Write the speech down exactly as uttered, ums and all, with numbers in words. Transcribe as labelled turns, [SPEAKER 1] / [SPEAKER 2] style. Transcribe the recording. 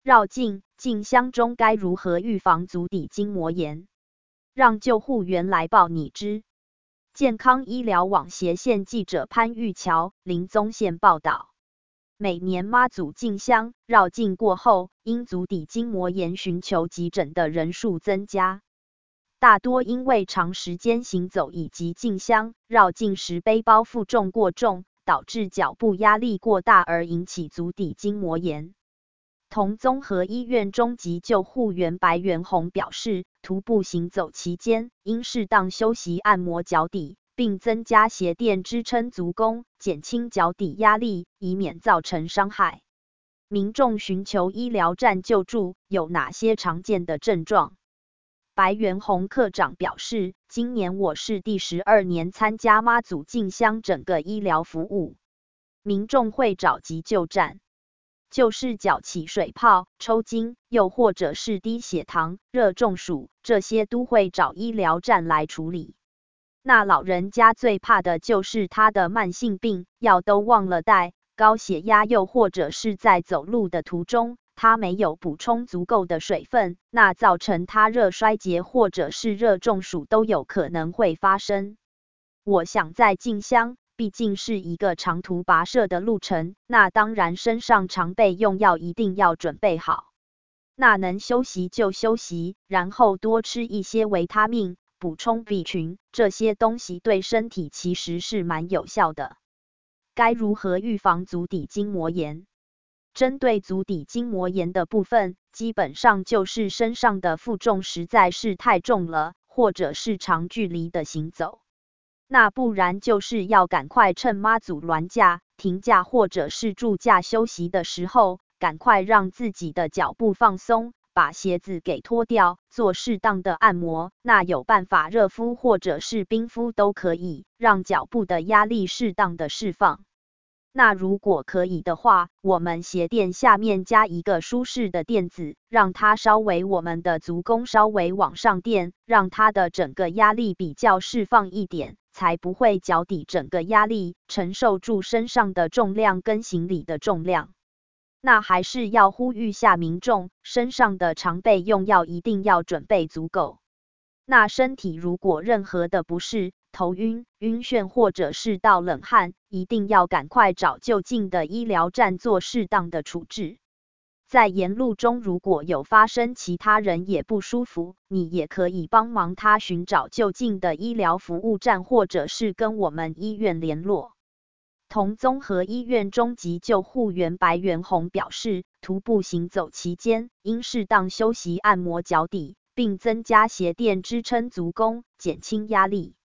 [SPEAKER 1] 绕颈、颈项中该如何预防足底筋膜炎？让救护员来报你知。健康医疗网斜线记者潘玉桥、林宗宪报道。每年妈祖进香绕境过后，因足底筋膜炎寻求急诊的人数增加，大多因为长时间行走以及进香绕境时背包负重过重，导致脚部压力过大而引起足底筋膜炎。同综合医院中级救护员白元宏表示，徒步行走期间应适当休息按摩脚底，并增加鞋垫支撑足弓，减轻脚底压力，以免造成伤害。民众寻求医疗站救助有哪些常见的症状？白元宏科长表示，今年我是第十二年参加妈祖进香整个医疗服务，民众会找急救站，就是脚起水泡、抽筋，又或者是低血糖、热中暑，这些都会找医疗站来处理。那老人家最怕的就是他的慢性病，药都忘了带，高血压又或者是在走路的途中，他没有补充足够的水分，那造成他热衰竭或者是热中暑都有可能会发生。我想在进香，毕竟是一个长途跋涉的路程，那当然身上常备用药一定要准备好。那能休息就休息，然后多吃一些维他命，补充 B 群，这些东西对身体其实是蛮有效的。该如何预防足底筋膜炎？针对足底筋膜炎的部分，基本上就是身上的负重实在是太重了，或者是长距离的行走。那不然就是要赶快趁妈祖銮驾、停驾或者是驻驾休息的时候，赶快让自己的脚部放松，把鞋子给脱掉，做适当的按摩。那有办法热敷或者是冰敷都可以，让脚部的压力适当的释放。那如果可以的话，我们鞋垫下面加一个舒适的垫子，让它稍微我们的足弓稍微往上垫，让它的整个压力比较释放一点，才不会脚底整个压力承受住身上的重量跟行李的重量。那还是要呼吁下民众，身上的常备用药一定要准备足够。那身体如果任何的不适，头晕、晕眩或者是盗冷汗，一定要赶快找就近的医疗站做适当的处置。在沿路中如果有发生其他人也不舒服，你也可以帮忙他寻找就近的医疗服务站，或者是跟我们医院联络。同综合医院中级救护员白元宏表示，徒步行走期间应适当休息按摩脚底，并增加鞋垫支撑足弓，减轻压力。